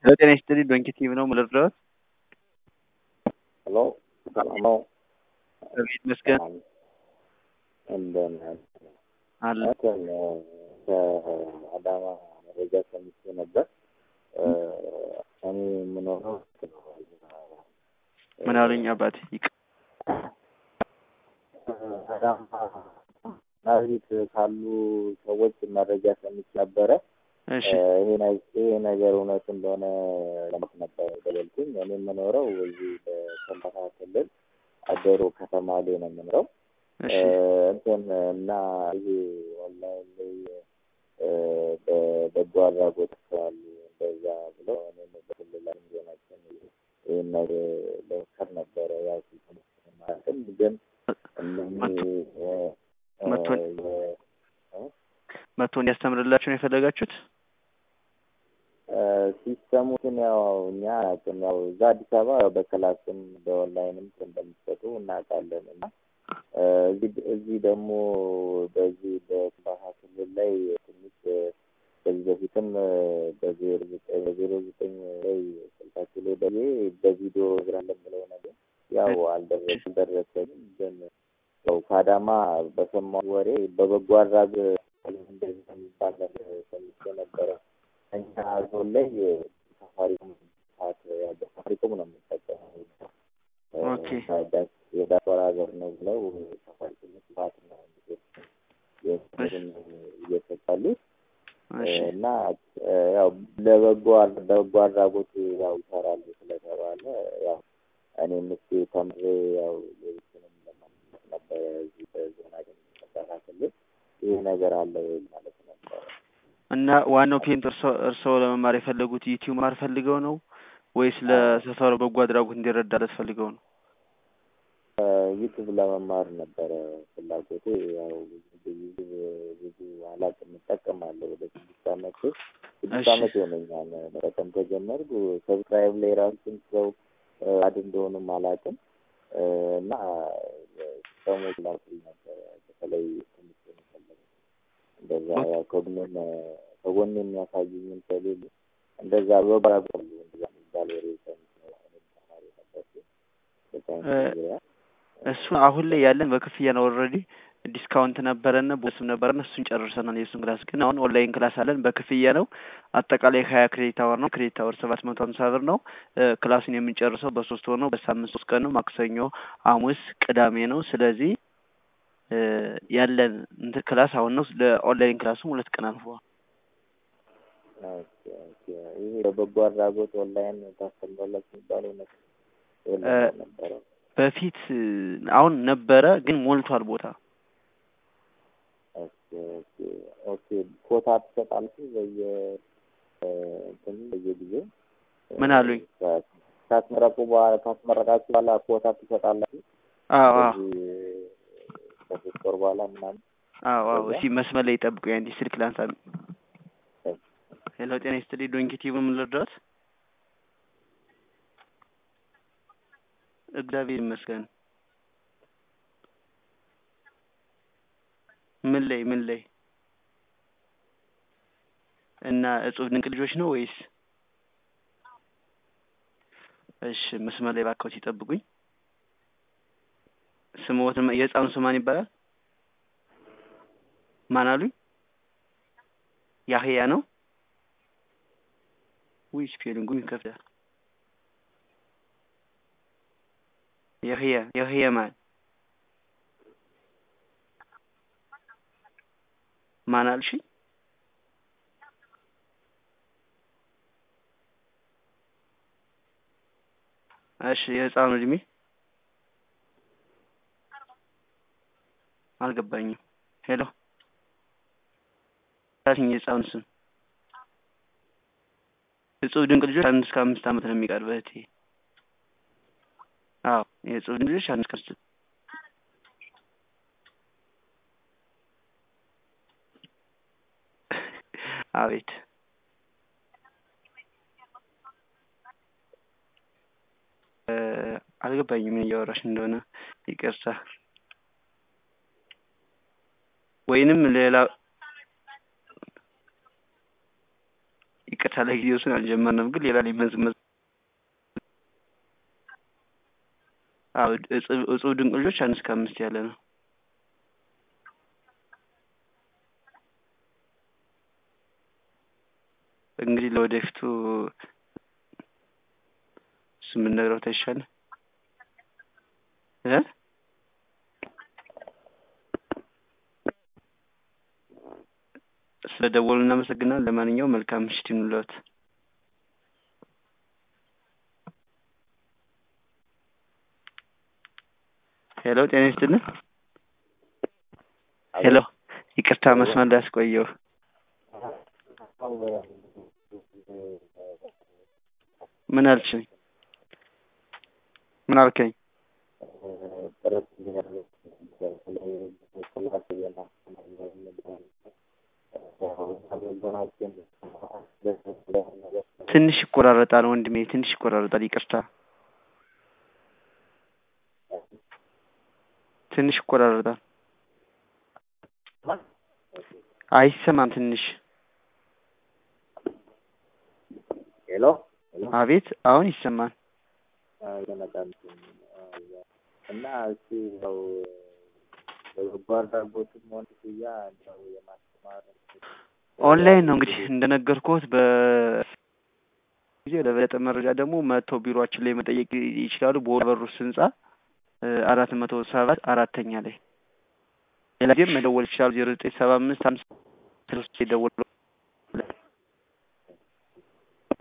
ጤና ይስጥልኝ ዶንኪቲቭ ነው ምልርዳት ሄሎ ሰላም ነው። ቤት መስገን እንደምን አለ ከአዳማ መረጃ ሰምቼ ነበር። እኔ የምኖረው ምን አሉኝ አባቴ አዳማ ናዝሬት ካሉ ሰዎች መረጃ ሰምቼ ነበረ። እሺ ይሄ ነገር እውነት እንደሆነ ለማወቅ ነበር የደወልኩኝ። እኔ የምኖረው እዚህ በሰንዳፋ ክልል አደሮ ከተማ ላይ ነው የምኖረው። እሺ እና ይሄ ኦንላይን ላይ በበጎ አድራጎት ስራሉ እንደዛ ብለው እኔም በክልላችን ዞናችን ይህን ነገር ለመከር ነበረ። ያው ማለትም ግን መቶ እንዲያስተምርላችሁ ነው የፈለጋችሁት? ሲስተሙን ያው እኛ ያው እዛ አዲስ አበባ በክላስም በኦንላይንም እንደሚሰጡ እናውቃለን። እና እዚህ ደግሞ በዚህ በሰንዳፋ ክልል ላይ ትንሽ ከዚህ በፊትም በ09 ላይ ስልካችሁ ላይ በቪዲዮ እግራለን ብለው ነገር ያው አልደረሰኝም። ግን ያው ከአዳማ በሰማሁ ወሬ በበጎ አድራጎት እንደዚህ የሚባል ነገር ሰምቼ ነበረ። እኛ ዞን ላይ ሳፋሪኮም ነው የምንጠቀመው። ኦኬ የዳስፖራ ሀገር ነው ብለው ሳፋሪኮም ስፋት ነው እየሰጣሉ። እና ያው ለበጎ አድራጎት ያው ይሰራሉ ስለተባለ ያው እኔም እስኪ ተምሬ ያው ሌሎችንም ለማለት ነበረ እዚህ በዞናችን ተከታተል ይሄ ነገር አለ ማለት ነበር። እና ዋናው ፔንት እርስዎ ለመማር የፈለጉት ዩቲዩብ ማር ፈልገው ነው ወይስ ለሰፈሩ በጎ አድራጎት እንዲረዳለት ፈልገው ነው? ዩቲዩብ ለመማር ነበረ ፍላጎቴ። ያው ብዙ አላውቅም፣ እጠቀማለሁ። ወደ 6 ዓመት ሆነኛል መጠቀም ከጀመርኩ። ሰብስክራይብ ላይ ራሱ ሰው አድ እንደሆነም አላውቅም። እና ሰሞኑን ላኩኝ ነበረ በተለይ ትምህርት የሚፈልግ እንደዛ ያው ከጎን የሚያሳዩኝም ስለሌሉ እንደዛ በባራባሉ እንደዛ የሚባል ወሬ እሱ አሁን ላይ ያለን በክፍያ ነው። ኦልሬዲ ዲስካውንት ነበረና ቦስም ነበረና እሱን ጨርሰናል። የእሱን ክላስ ግን አሁን ኦንላይን ክላስ አለን በክፍያ ነው። አጠቃላይ 20 ክሬዲት አወር ነው። ክሬዲት አወር 750 ብር ነው። ክላሱን የምንጨርሰው በ3 ወር ነው። በሳምንት 3 ቀን ነው። ማክሰኞ፣ ሐሙስ፣ ቅዳሜ ነው። ስለዚህ ያለን እንትን ክላስ አሁን ነው። ለኦንላይን ክላሱ 2 ቀን አልፏል። ይሄ በበጎ አድራጎት ኦንላይን ታስተምራላችሁ የሚባለው ነበር በፊት አሁን ነበረ ግን ሞልቷል ቦታ። ኦኬ ኮታ ትሰጣላችሁ በየጊዜው? ምን አሉኝ? ካስመረቃችሁ በኋላ ኮታ ትሰጣላችሁ? አዎ ከ3 ወር በኋላ ምናምን? አዎ እሺ መስመር ላይ ጠብቁኝ። አንዴ ስልክ ላንሳ። ሄሎ ጤና ይስጥልኝ ዶንኪቲቭ ምን ልርዳዎት? እግዚአብሔር ይመስገን። ምን ላይ እና እጹብ ድንቅ ልጆች ነው ወይስ? እሺ መስመር ላይ ባካዎት ይጠብቁኝ። ስሞትን የህፃኑ ስም ማን ይባላል? ማን አሉኝ? ያህያ ነው? ወይስ ስፔሊንጉ ይከፍታል? ያህያ ማን አልሽ? እሺ የህፃኑ እድሜ አልገባኝም። ሄሎ ታስኝ የህፃኑ ስም እጹብ ድንቅ ልጆች 1 እስከ 5 ዓመት ነው የሚቀርበው እህቴ። አዎ የእጹብ ድንቅ ልጆች 1 እስከ 5 አቤት አልገባኝም ምን እያወራሽ እንደሆነ ይቅርታ። ወይንም ሌላ ይቅርታ ለጊዜው እሱን አልጀመርንም፣ ግን ሌላ ላይ መዝመዝ እጹብ ድንቅ ልጆች 1 እስከ 5 ያለ ነው። እንግዲህ ለወደፊቱ እሱን ብንነግረው ተይሻለ ስለደወሉ እናመሰግናለን። ለማንኛውም መልካም ምሽት ይሁንልዎት። ሄሎ ጤና ይስጥልን። ሄሎ ይቅርታ መስመር ላይ አስቆየው። ምን አልሽኝ? ምን አልከኝ? ትንሽ ይቆራረጣል ወንድሜ፣ ትንሽ ይቆራረጣል። ይቅርታ ትንሽ ይቆራረጣል። አይሰማም ትንሽ። ሄሎ አቤት አሁን ይሰማል። እና እሱ ያው በበጎ አድራጎትም ሆነ ክፍያ ያው የማስተማር ኦንላይን ነው እንግዲህ እንደነገርኩት። በጊዜ ለበለጠ መረጃ ደግሞ መጥተው ቢሮአችን ላይ መጠየቅ ይችላሉ። በወልበሩስ ህንጻ 407 4ኛ ላይ ሌላ ጊዜም መደወል ይችላሉ። 0975 53 ይደውሉ።